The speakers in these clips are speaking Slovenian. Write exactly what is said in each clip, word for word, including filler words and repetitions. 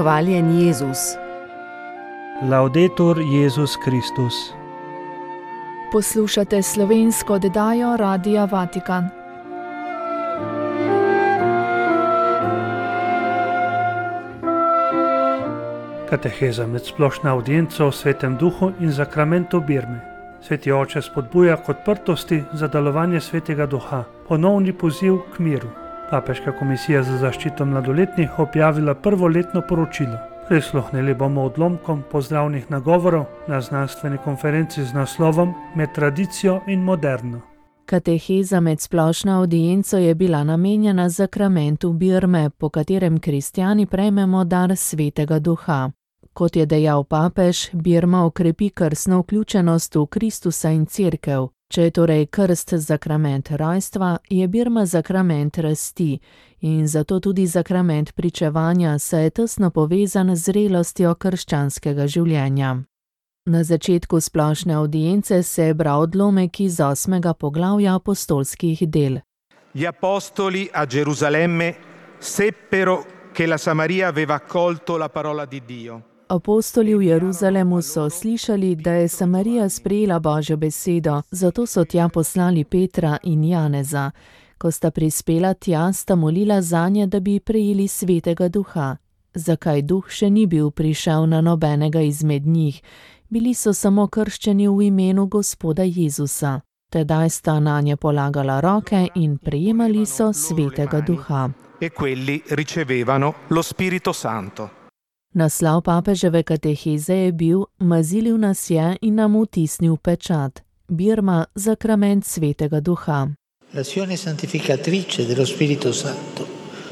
Hvaljen Jezus. Laudetur Jezus Kristus. Poslušate slovensko oddajo Radia Vatikan. Kateheza med splošno avdienco o Svetem Duhu in zakramentu birme. Sveti oče spodbuja k odprtosti za delovanje Svetega Duha, ponovni poziv k miru. Papeška komisija za zaščito mladoletnih objavila prvoletno poročilo. Prisluhnili bomo odlomkom pozdravnih nagovorov na znanstveni konferenci z naslovom Med tradicijo in moderno. Kateheza med splošno avdienco je bila namenjena zakramentu birme, po katerem kristjani prejmemo dar Svetega Duha. Kot je dejal papež, birma okrepi krstno vključenost v Kristusa in Cerkev. Če je torej krst zakrament rojstva, je birma zakrament rasti in zato tudi zakrament pričevanja, saj je tesno povezan z zrelostjo krščanskega življenja. Na začetku splošne audience se je bral odlomek iz osmega poglavja apostolskih del. Gli apostoli a Gerusalemme seppero che la Samaria aveva accolto la parola di Dio. Apostoli v Jeruzalemu so slišali, da je Samarija sprejela Božjo besedo, zato so tja poslali Petra in Janeza. Ko sta prispela tja, sta molila zanje, da bi prejeli Svetega Duha. Zakaj Duh še ni bil prišel na nobenega izmed njih? Bili so samo krščeni v imenu Gospoda Jezusa. Tedaj sta nanje polagala roke in prejemali so Svetega Duha. E quelli ricevevano lo Spirito Santo. Naslov papeževe kateheze je bil Mazilil nas je in nam vtisnil pečat. Birma, zakrament Svetega Duha. L'azione santificatrice dello Spirito Santo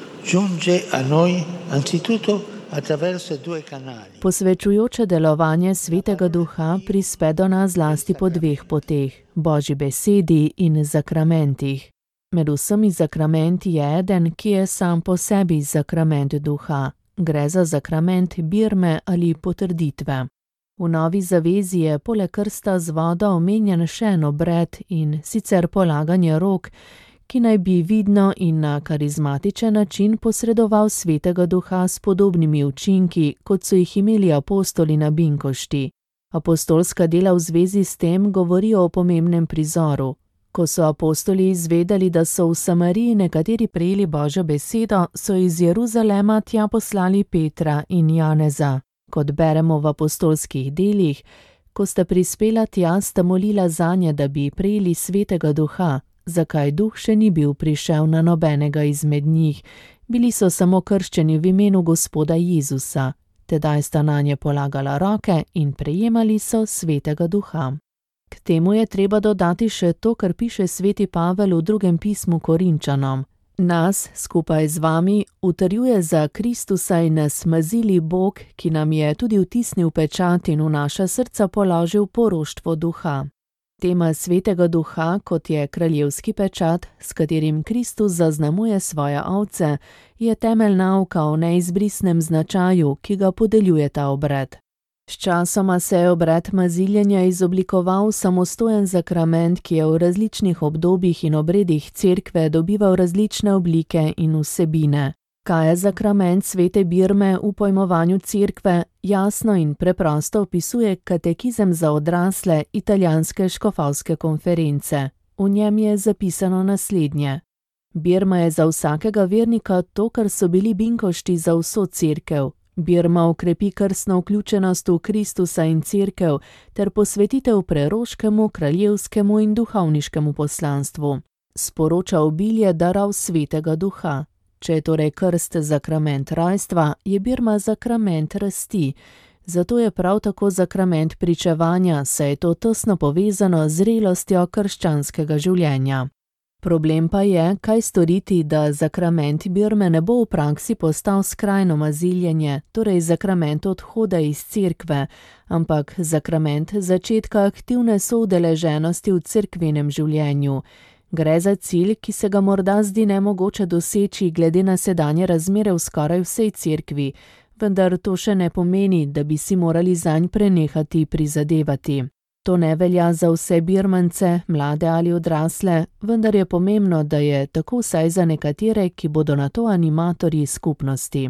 giunge a noi anzitutto attraverso due canali. Posvečujoče delovanje Svetega Duha prispe do nas zlasti po dveh poteh, Božji besedi in zakramentih. Med vsemi zakramenti je eden, ki je sam po sebi zakrament Duha. Gre za zakrament birme ali potrditve. V Novi zavezi je poleg krsta z vodo omenjen še en obred in sicer polaganje rok, ki naj bi vidno in na karizmatičen način posredoval Svetega Duha s podobnimi učinki, kot so jih imeli apostoli na Binkošti. Apostolska dela v zvezi s tem govorijo o pomembnem prizoru. Ko so apostoli izvedeli, da so v Samariji nekateri prejeli Božjo besedo, so iz Jeruzalema tja poslali Petra in Janeza. Kot beremo v apostolskih delih, ko sta prispela tja, sta molila zanje, da bi prejeli Svetega Duha, zakaj Duh še ni bil prišel na nobenega izmed njih. Bili so samo krščeni v imenu Gospoda Jezusa. Tedaj sta nanje polagala roke in prejemali so Svetega Duha. K temu je treba dodati še to, kar piše sveti Pavel v drugem pismu Korinčanom. Nas, skupaj z vami, utrjuje za Kristusa in nas mazili Bog, ki nam je tudi vtisnil pečat in v naša srca položil poroštvo Duha. Tema Svetega Duha, kot je kraljevski pečat, s katerim Kristus zaznamuje svoje ovce, je temelj nauka o neizbrisnem značaju, ki ga podeljuje ta obred. Sčasoma se je obred maziljenja izoblikoval v samostojen zakrament, ki je v različnih obdobjih in obredih Cerkve dobival različne oblike in vsebine. Kaj je zakrament svete birme v pojmovanju Cerkve, jasno in preprosto opisuje katekizem za odrasle italijanske škofovske konference. V njem je zapisano naslednje. Birma je za vsakega vernika to, kar so bili Binkošti za vso Cerkev. Birma okrepi krstno vključenost v Kristusa in Cerkev ter posvetitev preroškemu, kraljevskemu in duhovniškemu poslanstvu. Sporoča obilje darov Svetega Duha. Če je torej krst zakrament rojstva, je birma zakrament rasti. Zato je prav tako zakrament pričevanja, saj je to tesno povezano z zrelostjo krščanskega življenja. Problem pa je, kaj storiti, da zakrament birme ne bo v praksi postal skrajno maziljenje, torej zakrament odhoda iz Cerkve, ampak zakrament začetka aktivne soudeleženosti v cerkvenem življenju. Gre za cilj, ki se ga morda zdi nemogoče doseči glede na sedanje razmere v skoraj vsej Cerkvi, vendar to še ne pomeni, da bi si morali zanj prenehati prizadevati. To ne velja za vse birmance, mlade ali odrasle, vendar je pomembno, da je tako vsaj za nekatere, ki bodo na to animatorji skupnosti.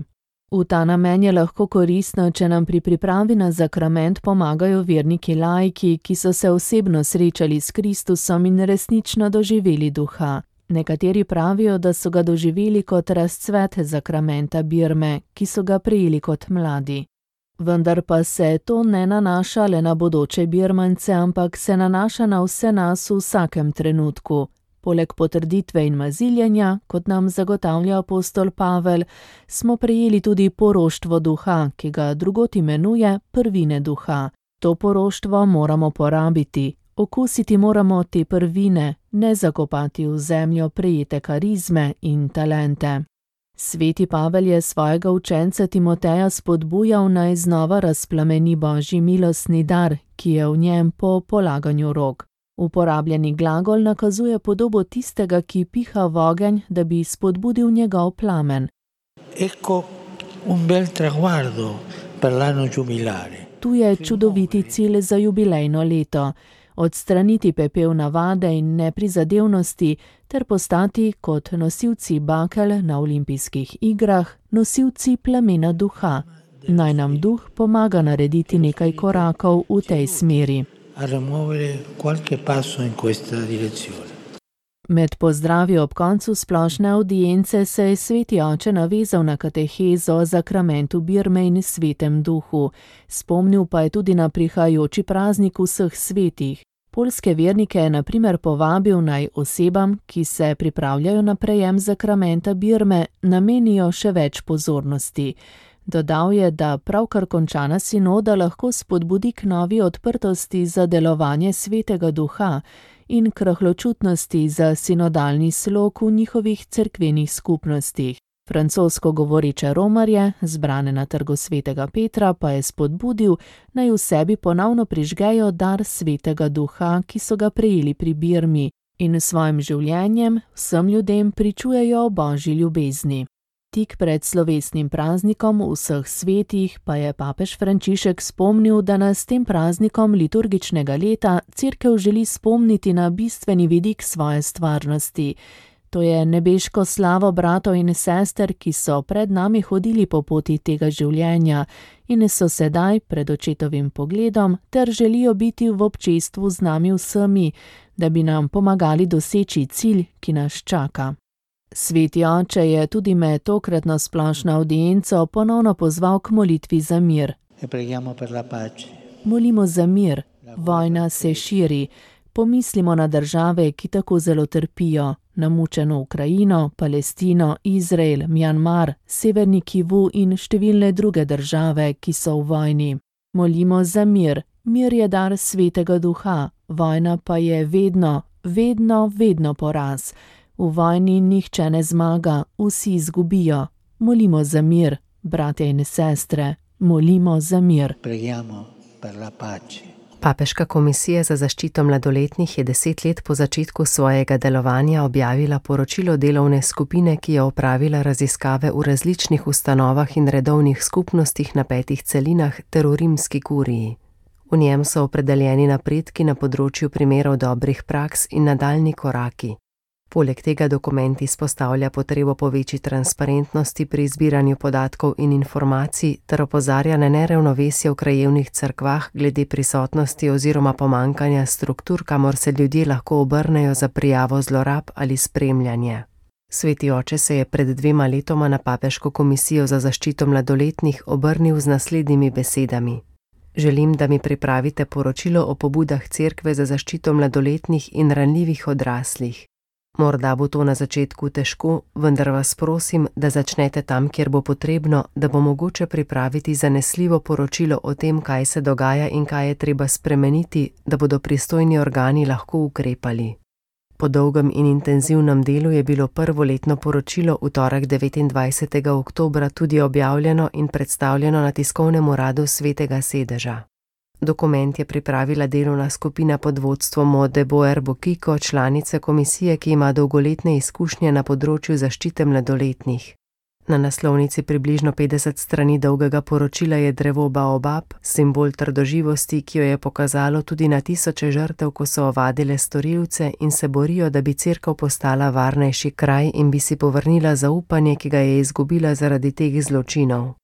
V ta namen je lahko koristno, če nam pri pripravi na zakrament pomagajo verniki laiki, ki so se osebno srečali s Kristusom in resnično doživeli duha. Nekateri pravijo, da so ga doživeli kot razcvet zakramenta birme, ki so ga prejeli kot mladi. Vendar pa se to ne nanaša le na bodoče birmance, ampak se nanaša na vse nas v vsakem trenutku. Poleg potrditve in maziljenja, kot nam zagotavlja apostol Pavel, smo prejeli tudi poroštvo duha, ki ga drugot imenuje prvine duha. To poroštvo moramo porabiti, okusiti moramo te prvine, ne zakopati v zemljo prejete karizme in talente. Sveti Pavel je svojega učenca Timoteja spodbujal, naj znova razplameni Božji milostni dar, ki je v njem po polaganju rok. Uporabljeni glagol nakazuje podobo tistega, ki piha v ogenj, da bi spodbudil njegov plamen. Ecco un bel traguardo per l'anno giubilare. Tu je čudoviti cilj za jubilejno leto. Odstraniti pepel navade in neprizadevnosti ter postati kot nosilci bakel na olimpijskih igrah, nosilci plamena duha. Naj nam duh pomaga narediti nekaj korakov v tej smeri. A rimuovere qualche passo in questa direzione. Med pozdravi ob koncu splošne avdience se je sveti oče navezal na katehezo o zakramentu birme in svetem duhu. Spomnil pa je tudi na prihajajoči praznik vseh svetih. Poljske vernike je na primer povabil, naj osebam, ki se pripravljajo na prejem zakramenta birme, namenijo še več pozornosti. Dodal je, da pravkar končana sinoda lahko spodbudi k novi odprtosti za delovanje svetega duha in k rahločutnosti za sinodalni slog v njihovih cerkvenih skupnostih. Francosko govoreče romarje, zbrane na trgu svetega Petra, pa je spodbudil, naj v sebi ponovno prižgejo dar svetega duha, ki so ga prejeli pri birmi, in s svojim življenjem vsem ljudem pričujejo o Božji ljubezni. Tik pred slovesnim praznikom vseh svetih pa je papež Frančišek spomnil, da nas tem praznikom liturgičnega leta Cerkev želi spomniti na bistveni vidik svoje stvarnosti. To je nebeško slavo bratov in sester, ki so pred nami hodili po poti tega življenja in so sedaj pred očetovim pogledom ter želijo biti v občestvu z nami vsemi, da bi nam pomagali doseči cilj, ki nas čaka. Sveti oče je tudi med tokratno splošno avdienco ponovno pozval k molitvi za mir. Molimo za mir, vojna se širi. Pomislimo na države, ki tako zelo trpijo, na mučeno Ukrajino, Palestino, Izrael, Mjanmar, Severni Kivu in številne druge države, ki so v vojni. Molimo za mir. Mir je dar svetega duha, vojna pa je vedno, vedno, vedno poraz. V vojni nihče ne zmaga, vsi izgubijo. Molimo za mir, bratje in sestre, molimo za mir. Papeška komisija za zaščito mladoletnih je deset let po začetku svojega delovanja objavila poročilo delovne skupine, ki je opravila raziskave v različnih ustanovah in redovnih skupnostih na petih celinah ter v rimski kuriji. V njem so opredeljeni napredki na področju primerov dobrih praks in nadaljnji koraki. Poleg tega dokument izpostavlja potrebo po večji transparentnosti pri zbiranju podatkov in informacij ter opozarja na neravnovesje v krajevnih cerkvah glede prisotnosti oziroma pomankanja struktur, kamor se ljudje lahko obrnejo za prijavo zlorab ali spremljanje. Sveti oče se je pred dvema letoma na Papeško komisijo za zaščito mladoletnih obrnil z naslednjimi besedami. Želim, da mi pripravite poročilo o pobudah Cerkve za zaščito mladoletnih in ranljivih odraslih. Morda bo to na začetku težko, vendar vas prosim, da začnete tam, kjer bo potrebno, da bo mogoče pripraviti zanesljivo poročilo o tem, kaj se dogaja in kaj je treba spremeniti, da bodo pristojni organi lahko ukrepali. Po dolgem in intenzivnem delu je bilo prvo letno poročilo v torek devetindvajsetega oktobra tudi objavljeno in predstavljeno na tiskovnem uradu Svetega sedeža. Dokument je pripravila delovna skupina pod vodstvom Mode Boer Bokiko, članice komisije, ki ima dolgoletne izkušnje na področju zaščite mladoletnih. Na naslovnici približno petdeset strani dolgega poročila je drevo baobab, simbol trdoživosti, ki jo je pokazalo tudi na tisoče žrtev, ko so ovadile storilce in se borijo, da bi Cerkev postala varnejši kraj in bi si povrnila zaupanje, ki ga je izgubila zaradi teh zločinov.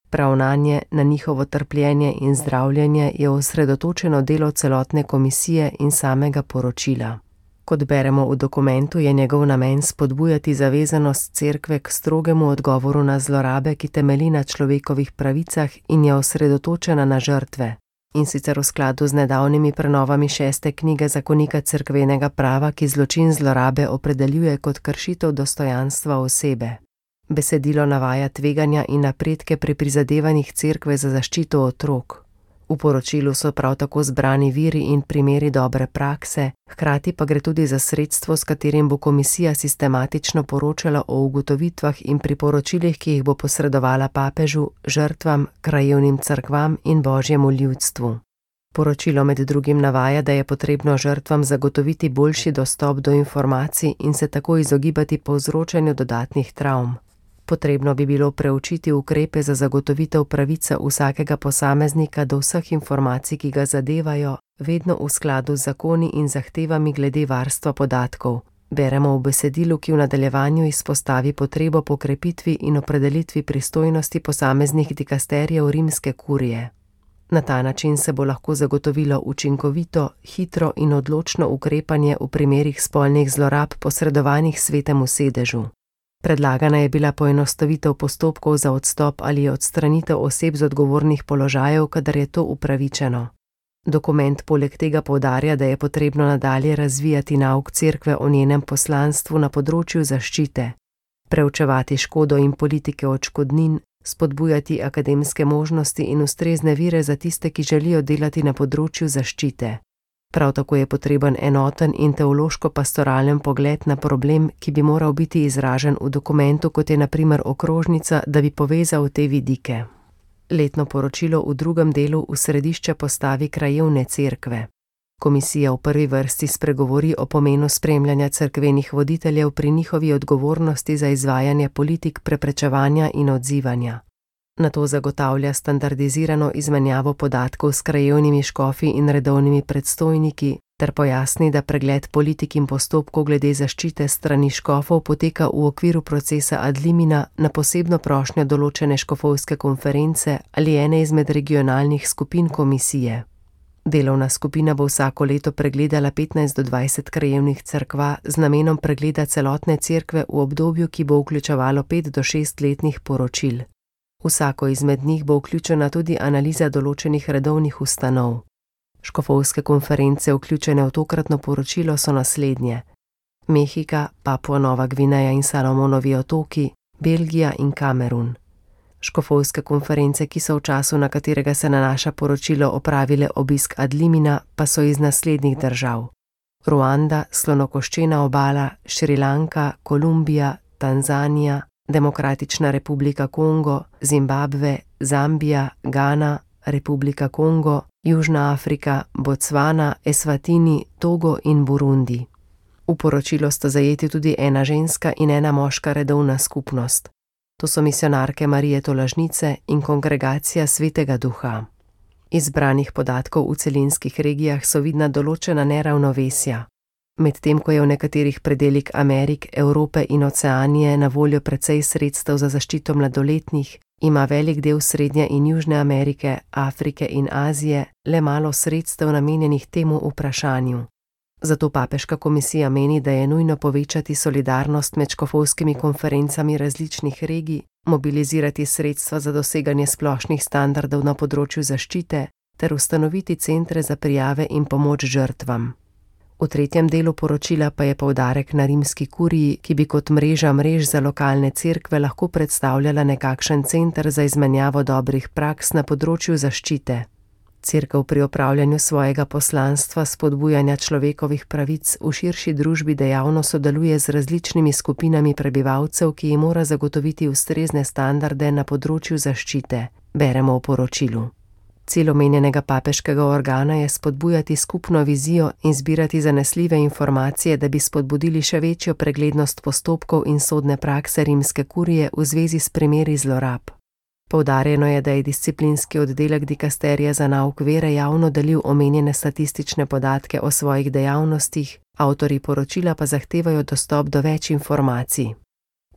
Ravnanje na njihovo trpljenje in zdravljenje je osredotočeno delo celotne komisije in samega poročila. Kot beremo v dokumentu, je njegov namen spodbujati zavezanost cerkve k strogemu odgovoru na zlorabe, ki temelji na človekovih pravicah in je osredotočena na žrtve, in sicer v skladu z nedavnimi prenovami šeste knjige Zakonika cerkvenega prava, ki zločin zlorabe opredeljuje kot kršitev dostojanstva osebe. Besedilo navaja tveganja in napredke pri prizadevanjih cerkve za zaščito otrok. V poročilu so prav tako zbrani viri in primeri dobre prakse, hkrati pa gre tudi za sredstvo, s katerim bo komisija sistematično poročala o ugotovitvah in priporočilih, ki jih bo posredovala papežu, žrtvam, krajevnim cerkvam in božjemu ljudstvu. Poročilo med drugim navaja, da je potrebno žrtvam zagotoviti boljši dostop do informacij in se tako izogibati povzročanju dodatnih travm. Potrebno bi bilo preučiti ukrepe za zagotovitev pravice vsakega posameznika do vseh informacij, ki ga zadevajo, vedno v skladu z zakoni in zahtevami glede varstva podatkov. Beremo v besedilu, ki v nadaljevanju izpostavi potrebo po krepitvi in opredelitvi pristojnosti posameznih dikasterjev rimske kurije. Na ta način se bo lahko zagotovilo učinkovito, hitro in odločno ukrepanje v primerih spolnih zlorab posredovanih svetemu sedežu. Predlagana je bila poenostavitev postopkov za odstop ali odstranitev oseb z odgovornih položajev, kadar je to upravičeno. Dokument poleg tega poudarja, da je potrebno nadalje razvijati nauk cerkve o njenem poslanstvu na področju zaščite, preučevati škodo in politike odškodnin, spodbujati akademske možnosti in ustrezne vire za tiste, ki želijo delati na področju zaščite. Prav tako je potreben enoten in teološko-pastoralen pogled na problem, ki bi moral biti izražen v dokumentu, kot je na primer okrožnica, da bi povezal te vidike. Letno poročilo v drugem delu v središče postavi krajevne cerkve. Komisija v prvi vrsti spregovori o pomenu spremljanja cerkvenih voditeljev pri njihovi odgovornosti za izvajanje politik preprečevanja in odzivanja. Nato zagotavlja standardizirano izmenjavo podatkov s krajevnimi škofi in redovnimi predstojniki, ter pojasni, da pregled politik in postopkov glede zaščite strani škofov poteka v okviru procesa ad limina na posebno prošnjo določene škofovske konference ali ene izmed regionalnih skupin komisije. Delovna skupina bo vsako leto pregledala petnajst do dvajset krajevnih cerkva z namenom pregleda celotne cerkve v obdobju, ki bo vključevalo pet do šest letnih poročil. Vsako izmed njih bo vključena tudi analiza določenih redovnih ustanov. Škofovske konference vključene v tokratno poročilo so naslednje: Mehika, Papua Nova Gvineja in Salomonovi otoki, Belgija in Kamerun. Škofovske konference, ki so v času, na katerega se nanaša poročilo, opravile obisk ad limina, pa so iz naslednjih držav: Ruanda, Slonokoščena obala, Šrilanka, Kolumbija, Tanzanija, Demokratična republika Kongo, Zimbabve, Zambija, Gana, Republika Kongo, Južna Afrika, Bocvana, Eswatini, Togo in Burundi. V poročilo sta zajeti tudi ena ženska in ena moška redovna skupnost. To so misionarke Marije Tolažnice in Kongregacija Svetega Duha. Iz zbranih podatkov v celinskih regijah so vidna določena neravnovesja. Medtem ko je v nekaterih predelih Amerik, Evrope in Oceanije na voljo precej sredstev za zaščito mladoletnih, ima velik del Srednje in Južne Amerike, Afrike in Azije le malo sredstev namenjenih temu vprašanju. Zato papeška komisija meni, da je nujno povečati solidarnost med škofovskimi konferencami različnih regij, mobilizirati sredstva za doseganje splošnih standardov na področju zaščite ter ustanoviti centre za prijave in pomoč žrtvam. V tretjem delu poročila pa je poudarek na rimski kuriji, ki bi kot mreža mrež za lokalne cerkve lahko predstavljala nekakšen center za izmenjavo dobrih praks na področju zaščite. Cerkev pri opravljanju svojega poslanstva spodbujanja človekovih pravic v širši družbi dejavno sodeluje z različnimi skupinami prebivalcev, ki jim mora zagotoviti ustrezne standarde na področju zaščite, beremo v poročilu. Cilj omenjenega papeškega organa je spodbujati skupno vizijo in zbirati zanesljive informacije, da bi spodbudili še večjo preglednost postopkov in sodne prakse rimske kurije v zvezi s primeri zlorab. Poudarjeno je, da je disciplinski oddelek dikasterija za nauk vere javno delil omenjene statistične podatke o svojih dejavnostih, avtorji poročila pa zahtevajo dostop do več informacij.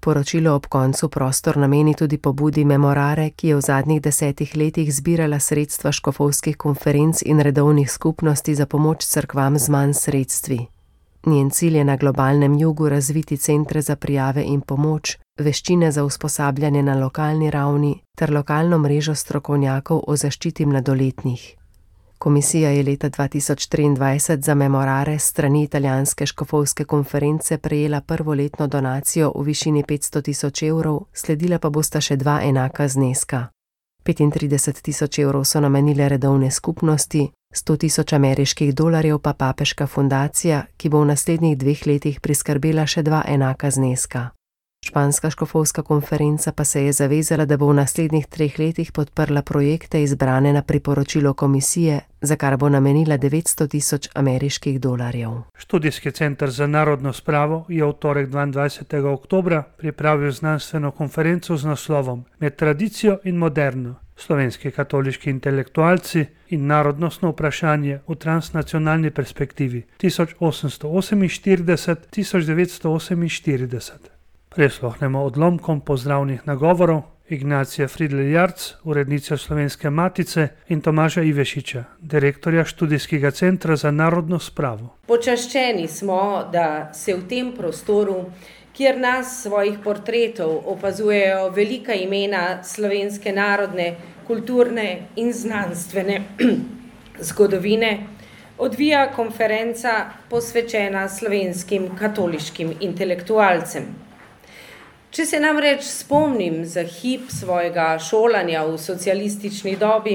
Poročilo ob koncu prostor nameni tudi pobudi Memorare, ki je v zadnjih desetih letih zbirala sredstva škofovskih konferenc in redovnih skupnosti za pomoč cerkvam z manj sredstvi. Njen cilj je na globalnem jugu razviti centre za prijave in pomoč, veščine za usposabljanje na lokalni ravni ter lokalno mrežo strokovnjakov o zaščiti mladoletnih. Komisija je leta dva tisoč triindvajset za Memorare s strani italijanske škofovske konference prejela prvoletno donacijo v višini petsto tisoč evrov, sledila pa bosta še dva enaka zneska. petintrideset tisoč evrov so namenile redovne skupnosti, sto tisoč ameriških dolarjev pa papeška fundacija, ki bo v naslednjih dveh letih priskrbela še dva enaka zneska. Španska škofovska konferenca pa se je zavezala, da bo v naslednjih treh letih podprla projekte izbrane na priporočilo komisije, za kar bo namenila devetsto tisoč ameriških dolarjev. Študijski center za narodno spravo je v torek dvaindvajsetega oktobra pripravil znanstveno konferenco z naslovom Med tradicijo in moderno. Slovenski katoliški intelektualci in narodnostno vprašanje v transnacionalni perspektivi tisoč osemsto oseminštirideset do tisoč devetsto oseminštirideset. Prisluhnemo odlomkom pozdravnih nagovorov Ignacije Fridl-Jarc, urednice Slovenske matice, in Tomaža Ivešiča, direktorja študijskega centra za narodno spravo. Počaščeni smo, da se v tem prostoru, kjer nas svojih portretov opazujejo velika imena slovenske narodne, kulturne in znanstvene zgodovine, odvija konferenca posvečena slovenskim katoliškim intelektualcem. Če se namreč spomnim za hip svojega šolanja v socialistični dobi,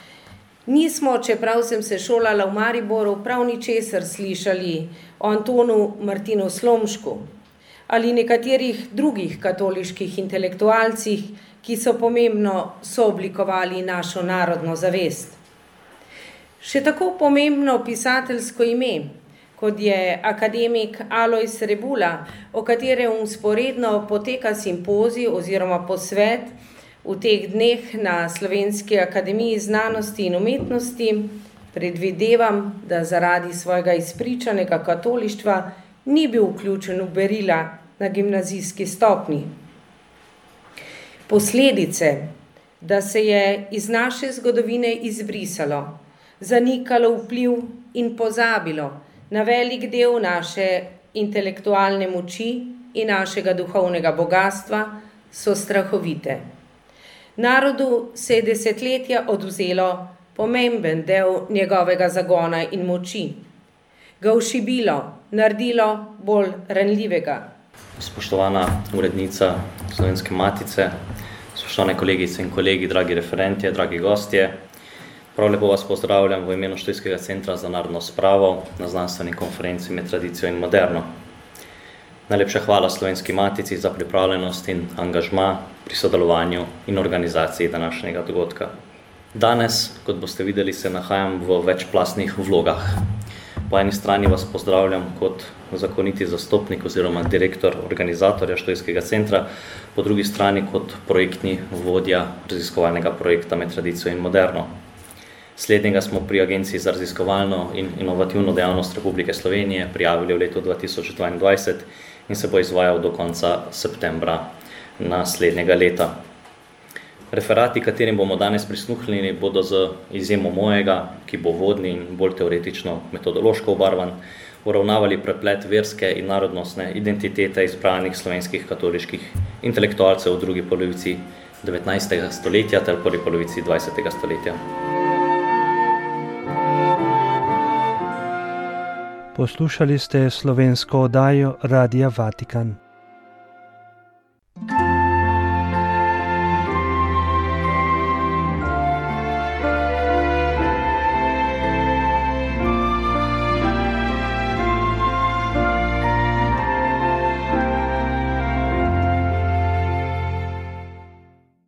nismo, čeprav sem se šolala v Mariboru, prav ničesar slišali o Antonu Martinu Slomšku ali nekaterih drugih katoliških intelektualcih, ki so pomembno sooblikovali našo narodno zavest. Še tako pomembno pisateljsko ime, kot je akademik Alojz Rebula, o katerem vzporedno poteka simpozij oziroma posvet v teh dneh na Slovenski akademiji znanosti in umetnosti, predvidevam, da zaradi svojega izpričanega katolištva ni bil vključen v berila na gimnazijski stopnji. Posledice, da se je iz naše zgodovine izbrisalo, zanikalo vpliv in pozabilo na velik del naše intelektualne moči in našega duhovnega bogatstva, so strahovite. Narodu se je desetletja odvzelo pomemben del njegovega zagona in moči, ga ošibilo, naredilo bolj ranljivega. Spoštovana urednica Slovenske matice, spoštovane kolegice in kolegi, dragi referentje, dragi gostje, prav lepo vas pozdravljam v imenu Študijskega centra za narodno spravo na znanstveni konferenci Med tradicijo in moderno. Najlepša hvala Slovenski matici za pripravljenost in angažma pri sodelovanju in organizaciji današnjega dogodka. Danes, kot boste videli, se nahajam v večplastnih vlogah. Po eni strani vas pozdravljam kot zakoniti zastopnik oziroma direktor organizatorja Študijskega centra, po drugi strani kot projektni vodja raziskovalnega projekta Med tradicijo in moderno. Slednjega smo pri Agenciji za raziskovalno in inovativno dejavnost Republike Slovenije prijavili v letu dva tisoč dvaindvajset in se bo izvajal do konca septembra naslednjega leta. Referati, katerim bomo danes prisluhnili, bodo z izjemo mojega, ki bo vodni in bolj teoretično metodološko obarvan, uravnavali preplet verske in narodnostne identitete izbranih slovenskih katoliških intelektualcev v drugi polovici devetnajstega stoletja ter prvi polovici dvajsetega stoletja. Poslušali ste slovensko oddajo Radia Vatikan.